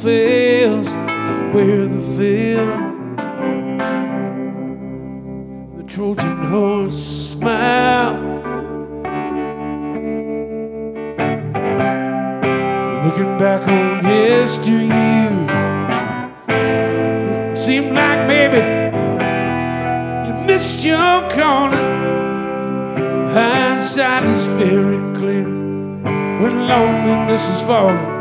fails where the veil. The Trojan horse smile, looking back on yesteryear. It seemed like maybe you missed your calling. Hindsight is very clear when loneliness is falling.